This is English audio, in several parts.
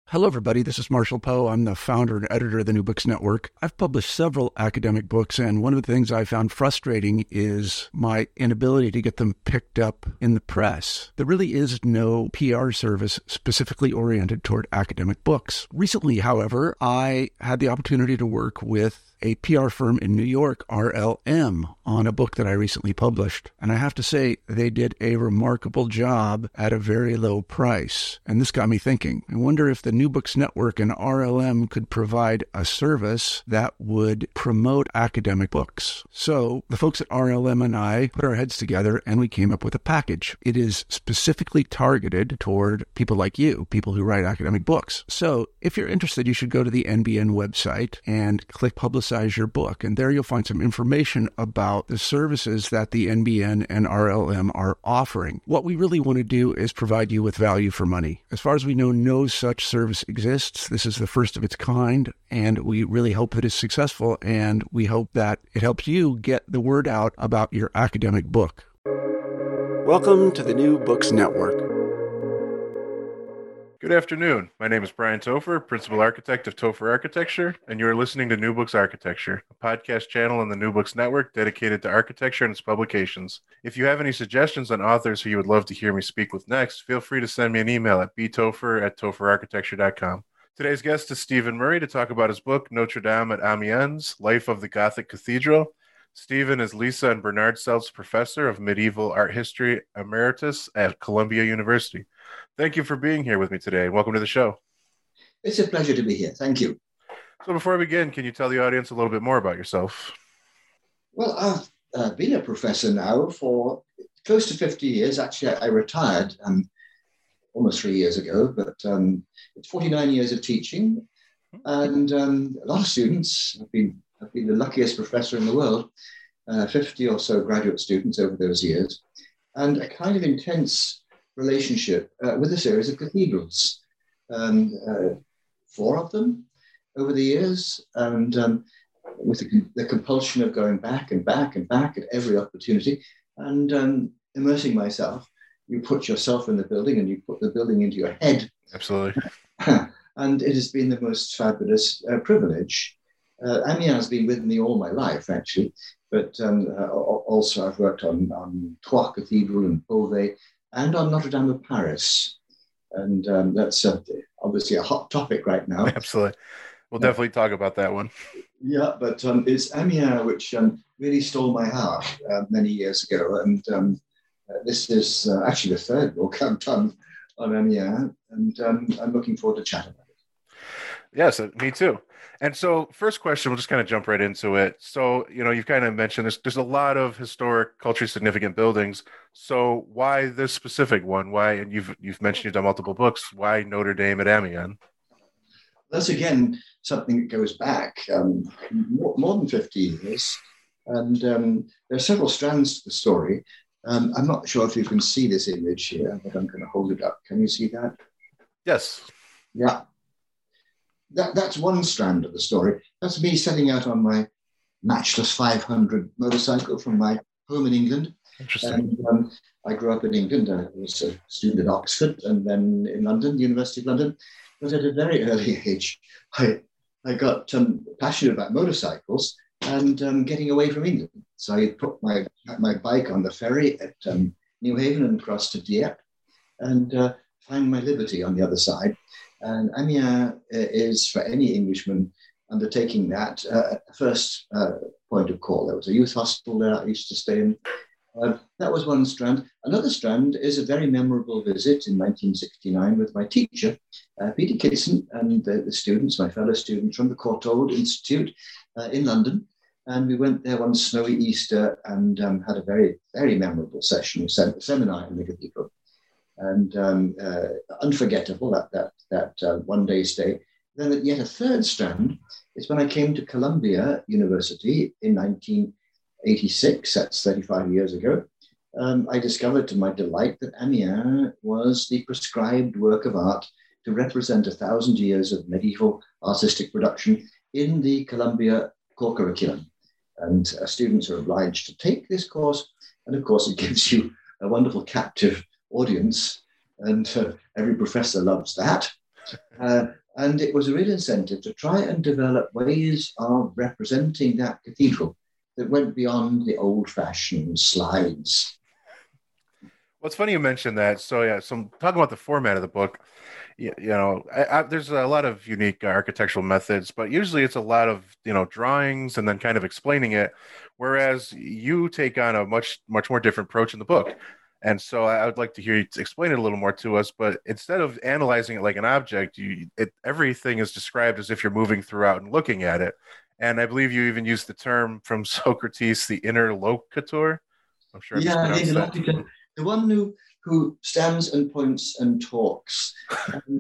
Hello, everybody. This is Marshall Poe. I'm the founder and editor of the New Books Network. I've published several academic books, and one of the things I found frustrating is my inability to get them picked up in the press. There really is no PR service specifically oriented toward academic books. Recently, however, I had the opportunity to work with a PR firm in New York, RLM, on a book that I recently published. And I have to say, they did a remarkable job at a very low price. And this got me thinking. I wonder if the New Books Network and RLM could provide a service that would promote academic books. So the folks at RLM and I put our heads together and we came up with a package. It is specifically targeted toward people like you, people who write academic books. So if you're interested, you should go to the NBN website and click Publicize Your Book. And there you'll find some information about the services that the NBN and RLM are offering. What we really want to do is provide you with value for money. As far as we know, no such service exists. This is the first of its kind, and we really hope that it's successful, and we hope that it helps you get the word out about your academic book. Welcome to the New Books Network. Good afternoon. My name is Brian Topher, Principal Architect of Topher Architecture, and you are listening to New Books Architecture, a podcast channel on the New Books Network dedicated to architecture and its publications. If you have any suggestions on authors who you would love to hear me speak with next, feel free to send me an email at btopher@topherarchitecture.com. Today's guest is Stephen Murray to talk about his book, Notre Dame at Amiens, Life of the Gothic Cathedral. Stephen is Lisa and Bernard Seltz Professor of Medieval Art History Emeritus at Columbia University. Thank you for being here with me today. Welcome to the show. It's a pleasure to be here. Thank you. So before I begin, can you tell the audience a little bit more about yourself? Well, I've been a professor now for close to 50 years. Actually, I retired almost 3 years ago, but it's 49 years of teaching and a lot of students. I've been the luckiest professor in the world, 50 or so graduate students over those years, and a kind of intense relationship with a series of cathedrals, 4 of them over the years, and with the compulsion of going back and back and back at every opportunity and immersing myself. You put yourself in the building and you put the building into your head. Absolutely. And it has been the most fabulous privilege. Amiens has been with me all my life, actually, but also I've worked on Troyes Cathedral and Beauvais, and on Notre Dame of Paris. And that's obviously a hot topic right now. Absolutely. We'll definitely talk about that one. Yeah, but it's Amiens which really stole my heart many years ago. And this is actually the third book I've done on Amiens, and I'm looking forward to chatting about it. Yes, me too. And so first question, we'll just kind of jump right into it. So, you've kind of mentioned there's a lot of historic, culturally significant buildings. So why this specific one? Why, and you've mentioned you've done multiple books, why Notre Dame at Amiens? That's, again, something that goes back more than 50 years. And there are several strands to the story. I'm not sure if you can see this image here, but I'm going to hold it up. Can you see that? Yes. Yeah. That's one strand of the story. That's me setting out on my matchless 500 motorcycle from my home in England. Interesting. And I grew up in England. I was a student at Oxford and then in London, the University of London. But at a very early age, I got passionate about motorcycles and getting away from England. So I put my bike on the ferry at New Haven and crossed to Dieppe and find my liberty on the other side. And Amiens is, for any Englishman undertaking that, first point of call. There was a youth hospital there I used to stay in. That was one strand. Another strand is a very memorable visit in 1969 with my teacher, Peter Kidson, and the students, my fellow students from the Courtauld Institute in London. And we went there one snowy Easter and had a very, very memorable session, a seminar in the cathedral. And unforgettable, that one-day stay. Then yet a third strand is when I came to Columbia University in 1986, that's 35 years ago. I discovered to my delight that Amiens was the prescribed work of art to represent 1,000 years of medieval artistic production in the Columbia core curriculum. And students are obliged to take this course. And of course, it gives you a wonderful captive audience. And every professor loves that. And it was a real incentive to try and develop ways of representing that cathedral that went beyond the old-fashioned slides. Well, it's funny you mentioned that. So yeah, so I'm talking about the format of the book. There's a lot of unique architectural methods, but usually it's a lot of drawings and then kind of explaining it. Whereas you take on a much more different approach in the book. And so I would like to hear you explain it a little more to us. But instead of analyzing it like an object, everything is described as if you're moving throughout and looking at it. And I believe you even used the term from Socrates, the interlocutor. I'm sure I mispronounced that. The one who stands and points and talks. And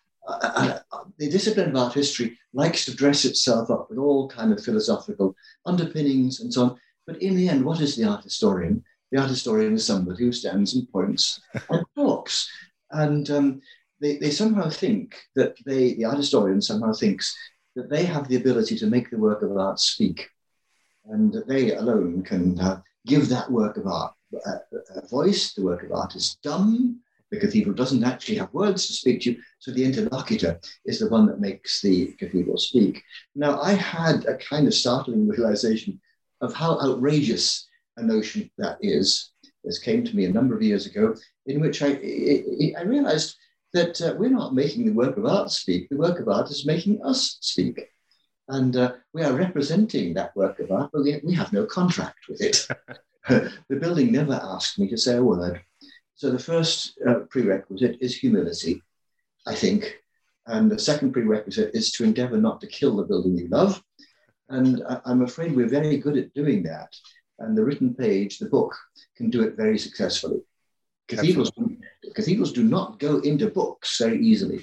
the discipline of art history likes to dress itself up with all kind of philosophical underpinnings and so on. But in the end, what is the art historian? The art historian is somebody who stands and points and talks. And they somehow think that the art historian somehow thinks that they have the ability to make the work of art speak, and that they alone can give that work of art a voice. The work of art is dumb. The cathedral doesn't actually have words to speak to you, so the interlocutor is the one that makes the cathedral speak. Now, I had a kind of startling realization of how outrageous a notion that is. This came to me a number of years ago, in which I realized that we're not making the work of art speak. The work of art is making us speak. And we are representing that work of art, but we have no contract with it. The building never asked me to say a word. So the first prerequisite is humility, I think. And the second prerequisite is to endeavor not to kill the building you love. And I'm afraid we're very good at doing that. And the written page, the book, can do it very successfully. Cathedrals do not go into books very easily.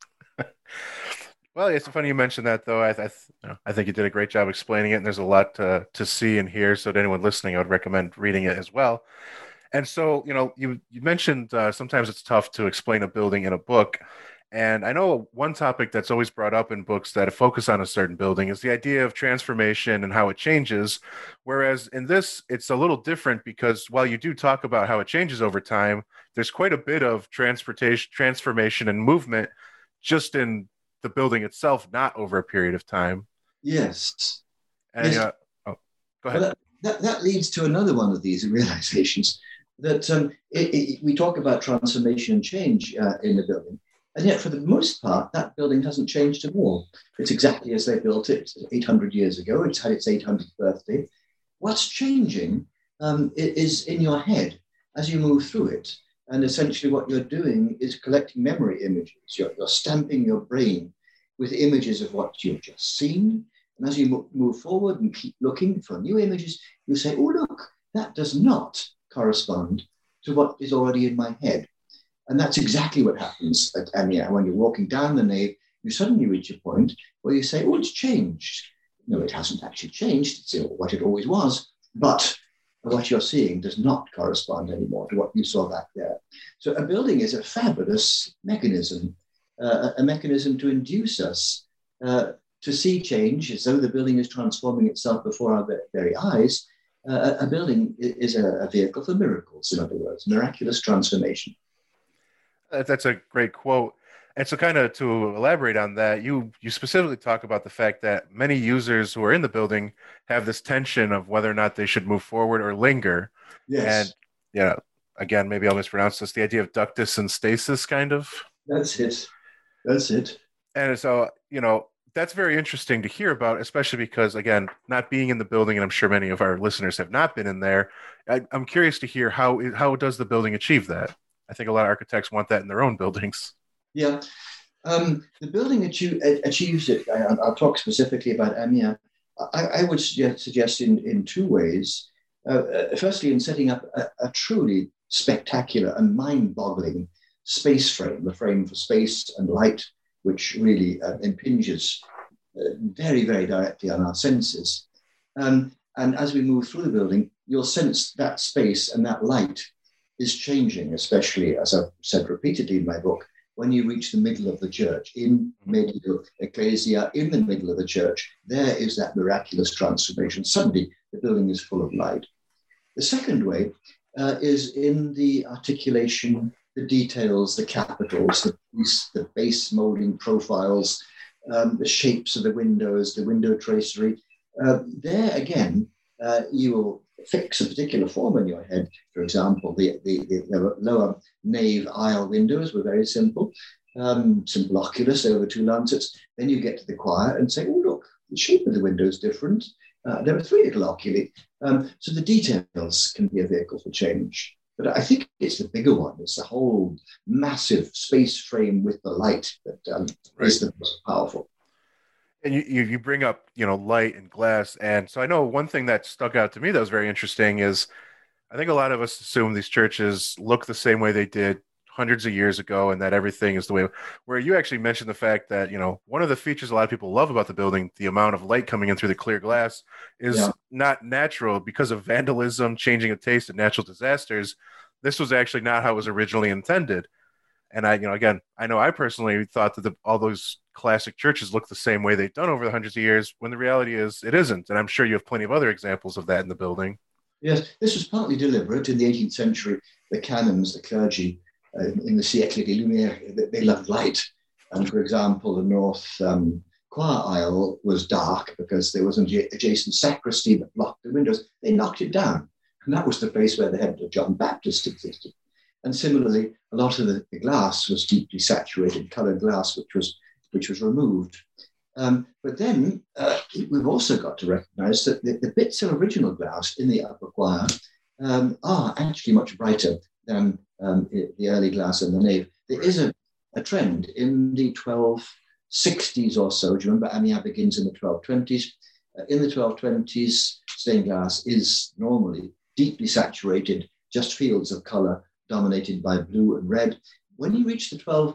Well, it's funny you mentioned that, though. I think you did a great job explaining it, and there's a lot to see and hear. So to anyone listening, I would recommend reading it as well. And so, you mentioned sometimes it's tough to explain a building in a book. And I know one topic that's always brought up in books that focus on a certain building is the idea of transformation and how it changes. Whereas in this, it's a little different because while you do talk about how it changes over time, there's quite a bit of transformation and movement just in the building itself, not over a period of time. Yes. And yes. Go ahead. Well, that leads to another one of these realizations that we talk about transformation and change in the building. And yet, for the most part, that building hasn't changed at all. It's exactly as they built it 800 years ago. It's had its 800th birthday. What's changing is in your head as you move through it. And essentially what you're doing is collecting memory images. You're stamping your brain with images of what you've just seen. And as you move forward and keep looking for new images, you say, oh, look, that does not correspond to what is already in my head. And that's exactly what happens at Amiens. When you're walking down the nave, you suddenly reach a point where you say, oh, it's changed. No, it hasn't actually changed. It's what it always was. But what you're seeing does not correspond anymore to what you saw back there. So a building is a fabulous mechanism, a mechanism to induce us to see change as though the building is transforming itself before our very eyes. A building is a vehicle for miracles, in other words, miraculous transformation. That's a great quote. And so kind of to elaborate on that, you specifically talk about the fact that many users who are in the building have this tension of whether or not they should move forward or linger. Yes. And again, maybe I'll mispronounce this, the idea of ductus and stasis kind of. That's it. And so, that's very interesting to hear about, especially because, again, not being in the building, and I'm sure many of our listeners have not been in there, I'm curious to hear how does the building achieve that? I think a lot of architects want that in their own buildings. Yeah. The building achieves it. I'll talk specifically about Amiens. I would suggest in two ways. Firstly, in setting up a truly spectacular and mind-boggling space frame, the frame for space and light, which really impinges very, very directly on our senses. And as we move through the building, you'll sense that space and that light is changing, especially, as I've said repeatedly in my book, when you reach the middle of the church, in medio ecclesia, in the middle of the church, there is that miraculous transformation. Suddenly, the building is full of light. The second way is in the articulation the details, the capitals, the base molding profiles, the shapes of the windows, the window tracery. There again, you will fix a particular form in your head. For example, the lower nave aisle windows were very simple, simple oculus over two lancets. Then you get to the choir and say, oh, look, the shape of the window is different. There are three little oculi. So the details can be a vehicle for change. But I think it's the bigger one. It's the whole massive space frame with the light that is the most powerful. And you bring up, light and glass. And so I know one thing that stuck out to me that was very interesting is I think a lot of us assume these churches look the same way they did hundreds of years ago and that everything is the way, where you actually mentioned the fact that, one of the features a lot of people love about the building, the amount of light coming in through the clear glass, is not natural because of vandalism, changing of taste, and natural disasters. This was actually not how it was originally intended. And I know I personally thought that all those classic churches look the same way they've done over the hundreds of years, when the reality is it isn't. And I'm sure you have plenty of other examples of that in the building. Yes, this was partly deliberate. In the 18th century, the canons, the clergy, in the Siècle des Lumières, they loved light. And for example, the north choir aisle was dark because there was an adjacent sacristy that blocked the windows. They knocked it down. And that was the place where the head of John Baptist existed. And similarly, a lot of the glass was deeply saturated, colored glass, which was removed. But then we've also got to recognize that the bits of original glass in the upper choir are actually much brighter than the early glass in the nave. There is a trend in the 1260s or so. Do you remember Amiens begins in the 1220s? In the 1220s, stained glass is normally deeply saturated, just fields of color dominated by blue and red. When you reach the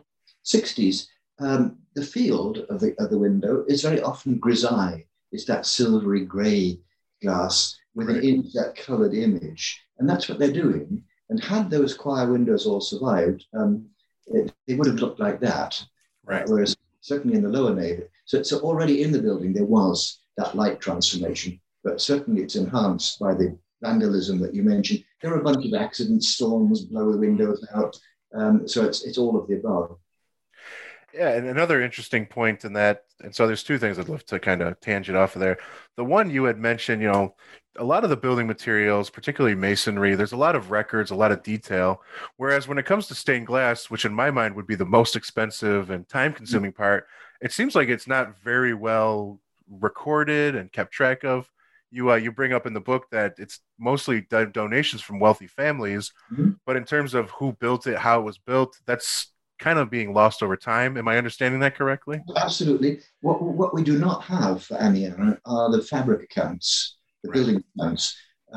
1260s, the field of the window is very often grisaille. It's that silvery gray glass with an inset colored image. And that's what they're doing. And had those choir windows all survived, they would have looked like that. Right. Whereas certainly in the lower nave, so already in the building, there was that light transformation, but certainly it's enhanced by the vandalism that you mentioned. There are a bunch of accidents, storms blow the windows out. So it's all of the above. Yeah, and another interesting point in that, and so there's two things I'd love to kind of tangent off of there. The one you had mentioned, a lot of the building materials, particularly masonry, there's a lot of records, a lot of detail. Whereas when it comes to stained glass, which in my mind would be the most expensive and time-consuming part, it seems like it's not very well recorded and kept track of. You bring up in the book that it's mostly donations from wealthy families, but in terms of who built it, how it was built, that's kind of being lost over time. Am I understanding that correctly? Absolutely. What we do not have for Amiens are the fabric accounts, the building accounts.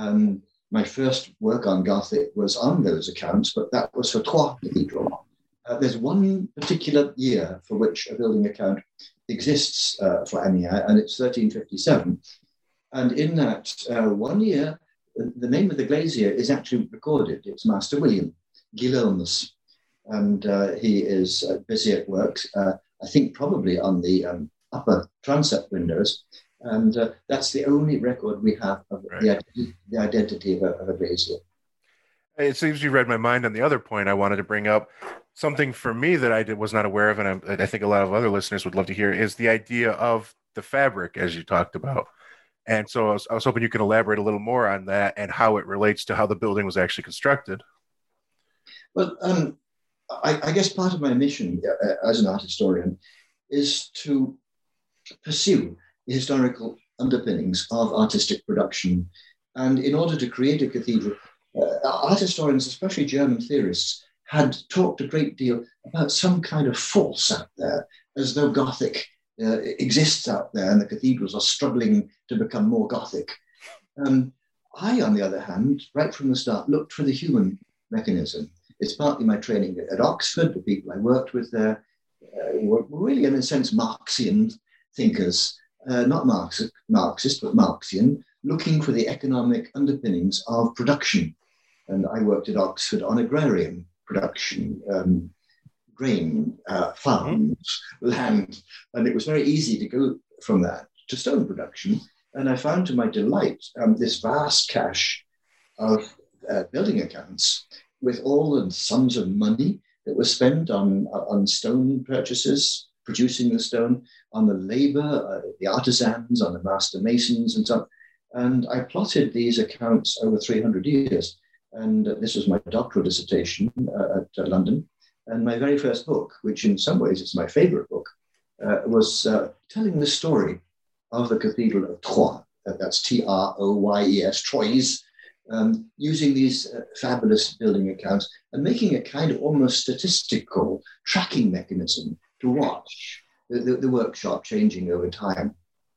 My first work on Gothic was on those accounts, but that was for Troyes Cathedral. There's one particular year for which a building account exists for Amiens, and it's 1357. And in that 1 year, the name of the glazier is actually recorded. It's Master William Guillaumus. And he is busy at work, I think probably on the upper transept windows. And that's the only record we have of the identity of a glazier. It seems you read my mind on the other point I wanted to bring up. Something for me that I was not aware of, and I think a lot of other listeners would love to hear, is the idea of the fabric, as you talked about. And so I was hoping you could elaborate a little more on that and how it relates to how the building was actually constructed. Well, I guess part of my mission as an art historian is to pursue the historical underpinnings of artistic production. And in order to create a cathedral, art historians, especially German theorists, had talked a great deal about some kind of force out there, as though Gothic exists out there and the cathedrals are struggling to become more Gothic. I, on the other hand, right from the start, looked for the human mechanism. It's partly my training at Oxford. The people I worked with there were really, in a sense, Marxian thinkers, not Marxist, but Marxian, looking for the economic underpinnings of production. And I worked at Oxford on agrarian production, grain, farms, land. And it was very easy to go from that to stone production. And I found, to my delight, this vast cache of building accounts with all the sums of money that was spent on stone purchases, producing the stone, on the labor, the artisans, on the master masons and so on. And I plotted these accounts over 300 years. And this was my doctoral dissertation at London. And my very first book, which in some ways is my favorite book, was telling the story of the Cathedral of Troyes. That's Troyes, Troyes, using these fabulous building accounts and making a kind of almost statistical tracking mechanism to watch the workshop changing over time.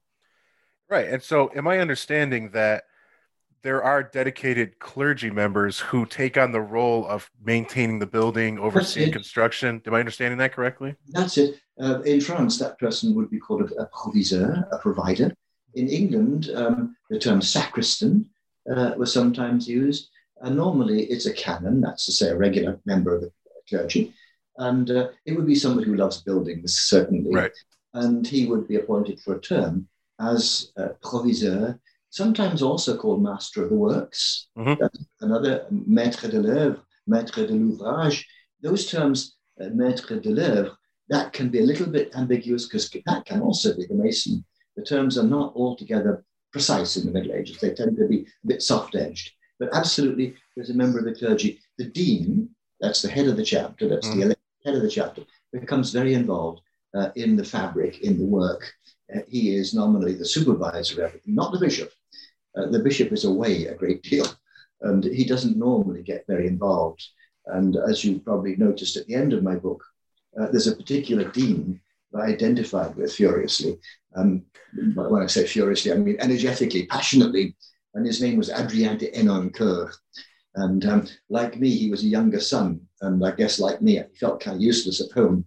Right. And so am I understanding that there are dedicated clergy members who take on the role of maintaining the building, overseeing construction? Am I understanding that correctly? That's it. In France, that person would be called a proviseur, a provider. In England, the term sacristan was sometimes used. And normally it's a canon, that's to say a regular member of the clergy. And it would be somebody who loves buildings, certainly. Right. And he would be appointed for a term as proviseur, sometimes also called master of the works. Mm-hmm. That's another, maître de l'œuvre, maître de l'ouvrage. Those terms, maître de l'œuvre, that can be a little bit ambiguous because that can also be the mason. The terms are not altogether precise in the Middle Ages. They tend to be a bit soft-edged. But absolutely, there's a member of the clergy. The dean, that's the head of the chapter, that's the elected head of the chapter, becomes very involved in the fabric, in the work. He is nominally the supervisor of everything, not the bishop. The bishop is away a great deal, and he doesn't normally get very involved. And as you probably noticed at the end of my book, there's a particular dean that I identified with furiously. When I say furiously, I mean energetically, passionately, and his name was Adrien de Henencourt. And like me, he was a younger son, and I guess like me, he felt kind of useless at home.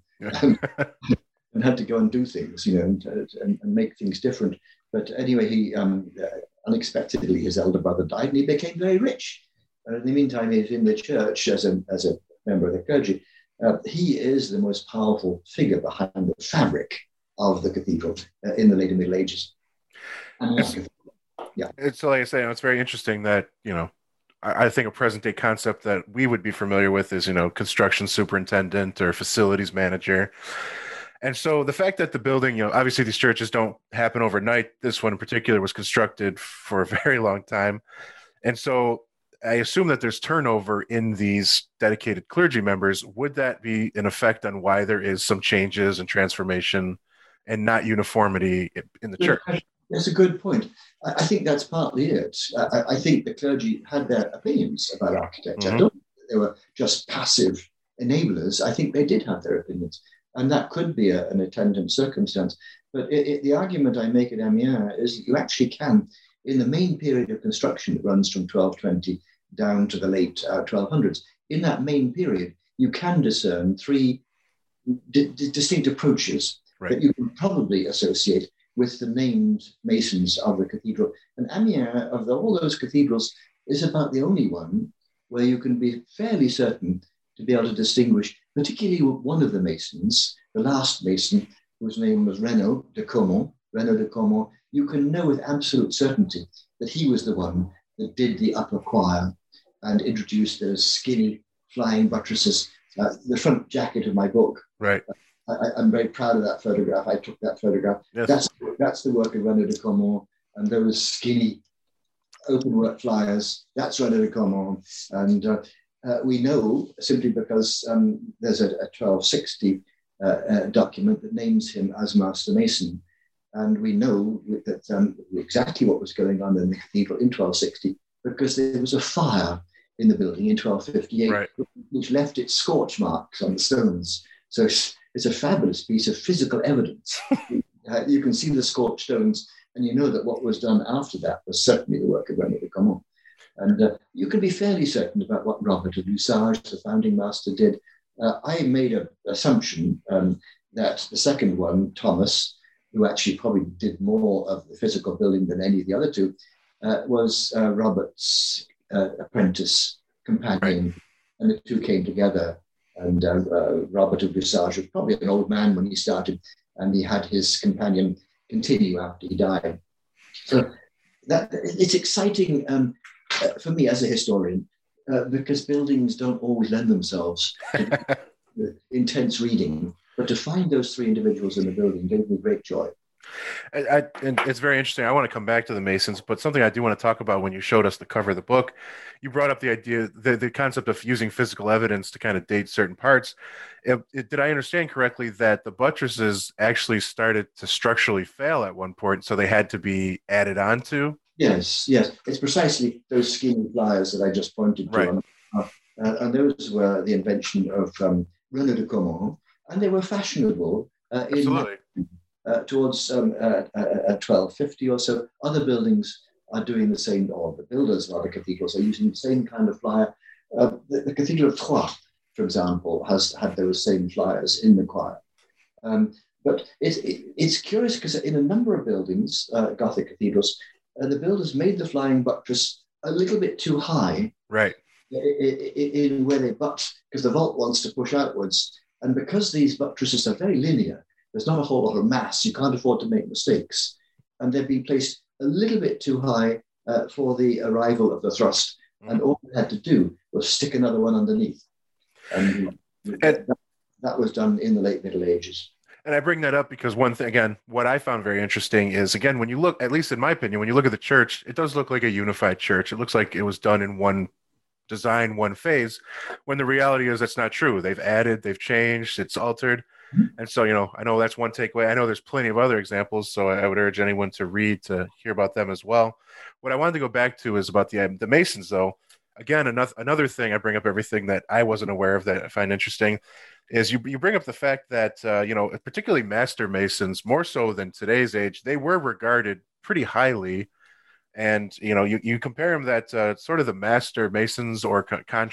And had to go and do things, and make things different. But anyway, he unexpectedly, his elder brother died, and he became very rich. In the meantime, he's in the church as a member of the clergy. He is the most powerful figure behind the fabric of the cathedral in the later Middle Ages. It's like I say, it's very interesting that, I think a present day concept that we would be familiar with is, construction superintendent or facilities manager. And so the fact that the building, obviously these churches don't happen overnight. This one in particular was constructed for a very long time. And so I assume that there's turnover in these dedicated clergy members. Would that be an effect on why there is some changes and transformation and not uniformity in the church? That's a good point. I think that's partly it. I think the clergy had their opinions about architecture. I don't think they were just passive enablers. I think they did have their opinions. And that could be an attendant circumstance. But the argument I make at Amiens is that you actually can, in the main period of construction that runs from 1220 down to the late 1200s, in that main period, you can discern three distinct approaches that you can probably associate with the named masons of the cathedral. And Amiens, of all those cathedrals, is about the only one where you can be fairly certain to be able to distinguish, particularly one of the masons, the last mason, whose name was Renaud de Caumont, you can know with absolute certainty that he was the one that did the upper choir and introduced those skinny flying buttresses. The front jacket of my book. Right. I'm very proud of that photograph. I took that photograph. Yes. That's the work of Renaud de Caumont, and those skinny open work flyers. That's Renaud de Caumont, and we know simply because there's a 1260 document that names him as Master Mason. And we know that exactly what was going on in the cathedral in 1260 because there was a fire in the building in 1258, which left its scorch marks on the stones. So it's a fabulous piece of physical evidence. You can see the scorched stones, and you know that what was done after that was certainly the work of Renaud de Caumont. And you can be fairly certain about what Robert of Lussage, the founding master, did. I made an assumption that the second one, Thomas, who actually probably did more of the physical building than any of the other two, was Robert's apprentice companion. And the two came together. And Robert of Lussage was probably an old man when he started, and he had his companion continue after he died. So it's exciting for me as a historian because buildings don't always lend themselves to intense reading. But to find those three individuals in the building gave me great joy. And it's very interesting. I want to come back to the Masons, but something I do want to talk about when you showed us the cover of the book, you brought up the idea, the concept of using physical evidence to kind of date certain parts. Did I understand correctly that the buttresses actually started to structurally fail at one point, so they had to be added on to? Yes. It's precisely those scheme flyers that I just pointed to. Right. And those were the invention of René de Caumont, and they were fashionable Absolutely. Towards 1250 or so. Other buildings are doing the same, or the builders of other cathedrals are using the same kind of flyer. The Cathedral of Troyes, for example, has had those same flyers in the choir. But it's curious because in a number of buildings, Gothic cathedrals, the builders made the flying buttress a little bit too high. Right. In where they butt, because the vault wants to push outwards. And because these buttresses are very linear, there's not a whole lot of mass. You can't afford to make mistakes. And they've been placed a little bit too high for the arrival of the thrust. And all they had to do was stick another one underneath. And that was done in the late Middle Ages. And I bring that up because one thing, again, what I found very interesting is, again, when you look, at least in my opinion, when you look at the church, it does look like a unified church. It looks like it was done in one design, one phase, when the reality is that's not true. They've added, they've changed, it's altered. And so, I know that's one takeaway. I know there's plenty of other examples, so I would urge anyone to read to hear about them as well. What I wanted to go back to is about the Masons, though. Again, another thing, I bring up everything that I wasn't aware of that I find interesting, is you bring up the fact that, particularly Master Masons, more so than today's age, they were regarded pretty highly. And, you compare them that sort of the Master Masons or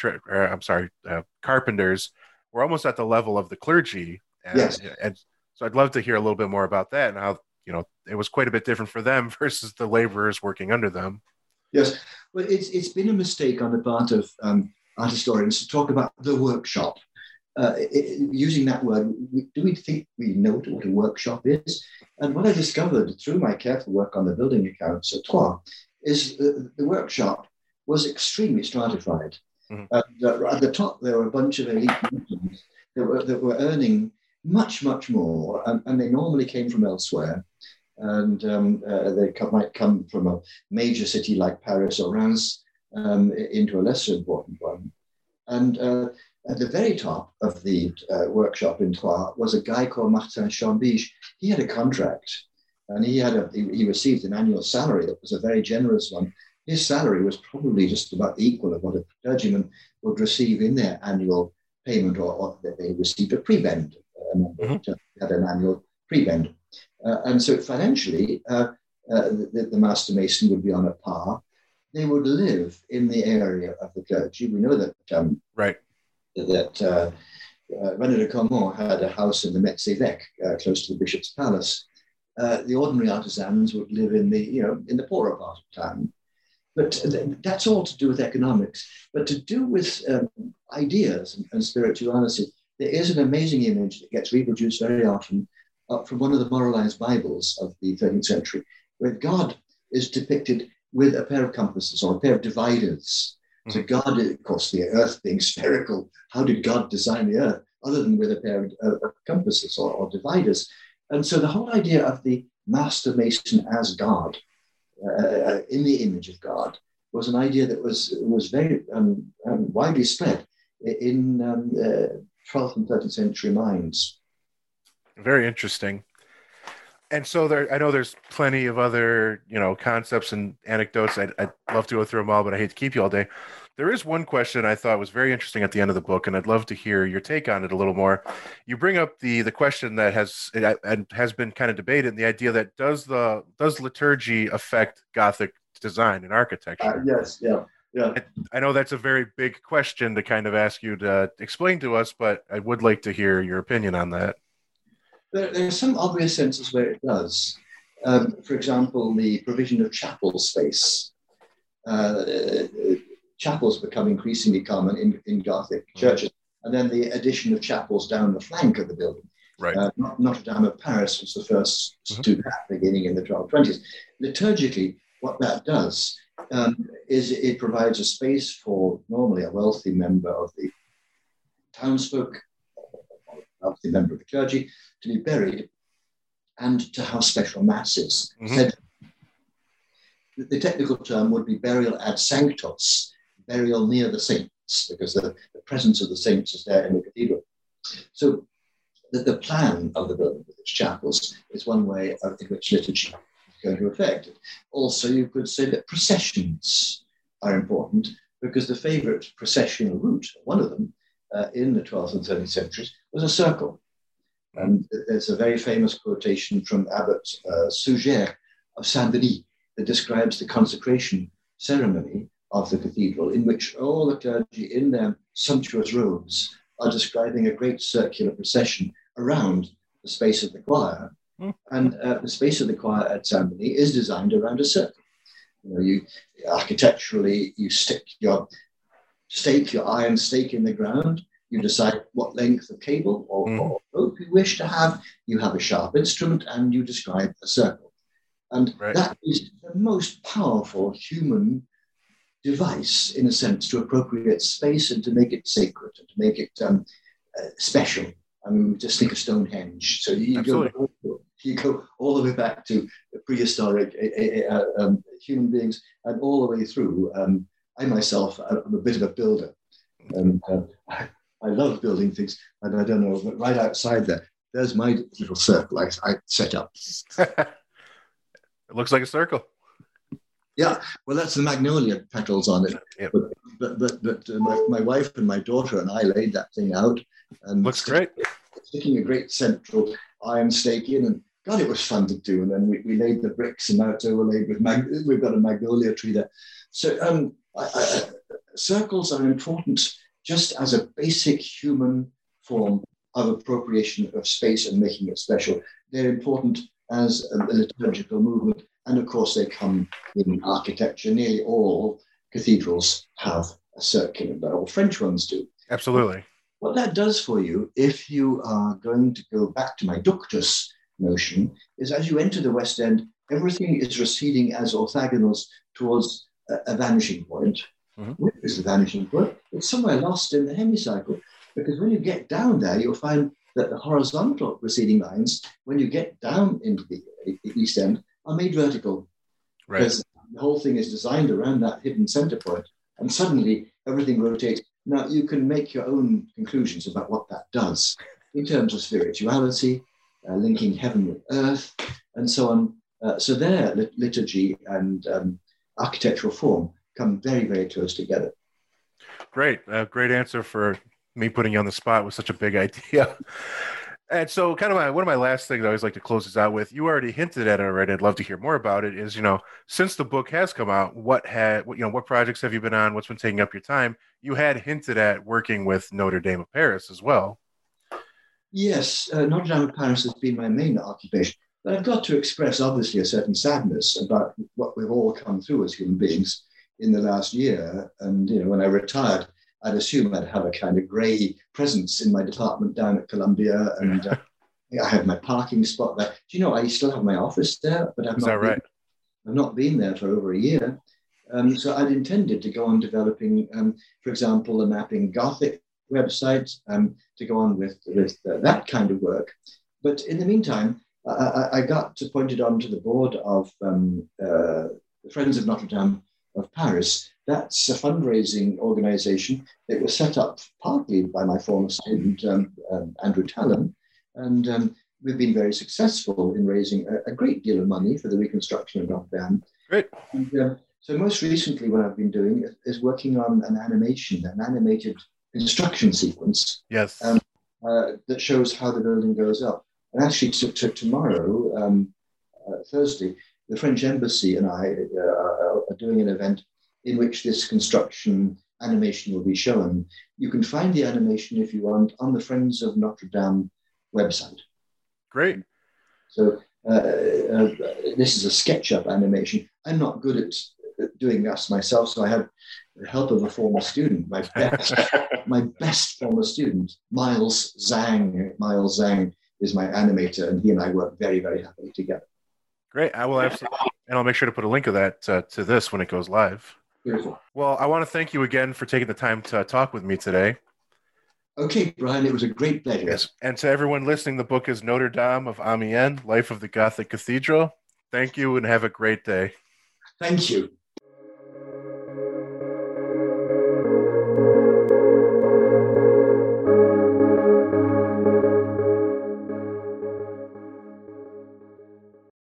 carpenters were almost at the level of the clergy. Yes. And so I'd love to hear a little bit more about that and how, it was quite a bit different for them versus the laborers working under them. Yes. Well, it's been a mistake on the part of art historians to talk about the workshop. Using that word, do we think we know what a workshop is? And what I discovered through my careful work on the building accounts at Troyes is the workshop was extremely stratified. Mm-hmm. At the top, there were a bunch of elite merchants that were earning much, much more, and they normally came from elsewhere. And they might come from a major city like Paris or Reims into a lesser important one. And at the very top of the workshop in Troyes was a guy called Martin Chambiche. He had a contract, and he received an annual salary that was a very generous one. His salary was probably just about the equal of what a clergyman would receive in their annual payment, or that they received a prebend. Had an annual prebend. And so financially, the Master Mason would be on a par. They would live in the area of the clergy. We know that that René de Caumont had a house in the Metz-Évêque, close to the bishop's palace. The ordinary artisans would live in the poorer part of town. But that's all to do with economics. But to do with ideas and spirituality, there is an amazing image that gets reproduced very often from one of the moralized Bibles of the 13th century, where God is depicted with a pair of compasses or a pair of dividers. Mm-hmm. So God, of course, the earth being spherical, how did God design the earth other than with a pair of compasses or dividers? And so the whole idea of the Master Mason as God, in the image of God, was an idea that was very widely spread in 12th and 13th century minds. Very interesting. And so I know there's plenty of other, concepts and anecdotes. I'd love to go through them all, but I hate to keep you all day. There is one question I thought was very interesting at the end of the book, and I'd love to hear your take on it a little more. You bring up the question that has been kind of debated, the idea that does liturgy affect Gothic design and architecture? Yes, yeah. Yeah. I know that's a very big question to kind of ask you to explain to us, but I would like to hear your opinion on that. There are some obvious senses where it does. For example, the provision of chapel space. Chapels become increasingly common in Gothic churches. And then the addition of chapels down the flank of the building. Right. Notre Dame of Paris was the first to do that, beginning in the 1220s. Liturgically, what that does is it provides a space for normally a wealthy member of the townsfolk, or a wealthy member of the clergy, to be buried and to have special masses. The technical term would be burial ad sanctos, burial near the saints, because the presence of the saints is there in the cathedral. So the plan of the building with its chapels is one way in which liturgy is going to affect it. Also, you could say that processions are important, because the favorite processional route, one of them, in the 12th and 13th centuries, was a circle. And there's a very famous quotation from Abbot Suger of Saint-Denis that describes the consecration ceremony of the cathedral, in which all the clergy in their sumptuous robes are describing a great circular procession around the space of the choir. And the space of the choir at Saint-Denis is designed around a circle. You architecturally, you stick your iron stake in the ground. You decide what length of cable or rope you wish to have. You have a sharp instrument, and you describe a circle. And that is the most powerful human device, in a sense, to appropriate space and to make it sacred and to make it special. I mean, just think of Stonehenge. So you go all the way back to prehistoric human beings, and all the way through. I myself am a bit of a builder, and I love building things. And I don't know, but right outside there's my little circle I set up. It looks like a circle. Yeah, well, that's the magnolia petals on it. Yep. But my wife and my daughter and I laid that thing out. And looks great. Sticking a great central iron stake in, and God, it was fun to do. And then we laid the bricks, and now it's overlaid with we've got a magnolia tree there. So circles are important just as a basic human form of appropriation of space and making it special. They're important as a liturgical movement. And of course, they come in architecture. Nearly all cathedrals have a circular, but all French ones do. Absolutely. What that does for you, if you are going to go back to my ductus notion, is as you enter the West End, everything is receding as orthogonals towards a vanishing point. Where is the vanishing point? It's somewhere lost in the hemicycle, because when you get down there, you'll find that the horizontal receding lines, when you get down into the East End, are made vertical. Right. Because the whole thing is designed around that hidden center point, and suddenly everything rotates. Now, you can make your own conclusions about what that does in terms of spirituality, linking heaven with earth, and so on. So there, liturgy and architectural form come very, very close together. Great. Great answer for me putting you on the spot with such a big idea. And so kind of one of my last things I always like to close this out with, you already hinted at it already, I'd love to hear more about it, is, since the book has come out, what projects have you been on? What's been taking up your time? You had hinted at working with Notre Dame of Paris as well. Yes, Notre Dame of Paris has been my main occupation. But I've got to express, obviously, a certain sadness about what we've all come through as human beings in the last year. And, when I retired, I'd assume I'd have a kind of grey presence in my department down at Columbia, and I had my parking spot there. Do you know, I still have my office there, but I've not been there for over a year. So I'd intended to go on developing, for example, the Mapping Gothic website, to go on with that kind of work. But in the meantime, I got appointed onto the board of the Friends of Notre Dame of Paris. That's a fundraising organization. It was set up partly by my former student, Andrew Tallon, and we've been very successful in raising a great deal of money for the reconstruction of Notre Dame. Great. And, so most recently what I've been doing is working on an animated construction sequence. Yes. That shows how the building goes up. And actually tomorrow, Thursday, the French Embassy and I are doing an event in which this construction animation will be shown. You can find the animation, if you want, on the Friends of Notre Dame website. Great. So this is a SketchUp animation. I'm not good at doing this myself, so I had the help of a former student, my best former student, Miles Zhang. Miles Zhang is my animator, and he and I work very, very happily together. Great. I will absolutely. And I'll make sure to put a link of that to this when it goes live. Beautiful. Well, I want to thank you again for taking the time to talk with me today. Okay, Brian, it was a great pleasure. Yes. And to everyone listening, the book is Notre Dame of Amiens, Life of the Gothic Cathedral. Thank you and have a great day. Thank you.